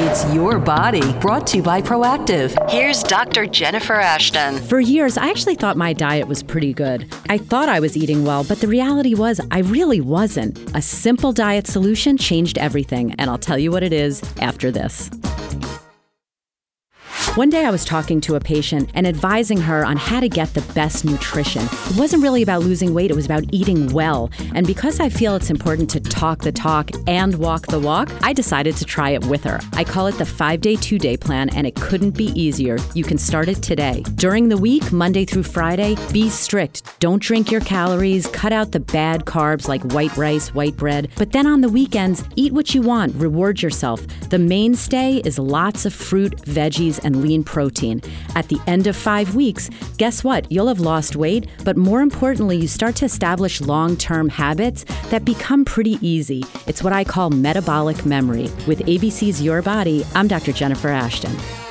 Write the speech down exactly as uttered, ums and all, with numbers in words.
It's Your Body, brought to you by Proactive. Here's Doctor Jennifer Ashton. For years, I actually thought my diet was pretty good. I thought I was eating well, but the reality was I really wasn't. A simple diet solution changed everything, and I'll tell you what it is after this. One day I was talking to a patient and advising her on how to get the best nutrition. It wasn't really about losing weight, it was about eating well. And because I feel it's important to talk the talk and walk the walk, I decided to try it with her. I call it the five-day, two-day plan, and it couldn't be easier. You can start it today. During the week, Monday through Friday, be strict. Don't drink your calories, cut out the bad carbs like white rice, white bread. But then on the weekends, eat what you want, reward yourself. The mainstay is lots of fruit, veggies, and lean protein. At the end of five weeks, guess what? You'll have lost weight, but more importantly, you start to establish long-term habits that become pretty easy. It's what I call metabolic memory. With A B C's Your Body, I'm Doctor Jennifer Ashton.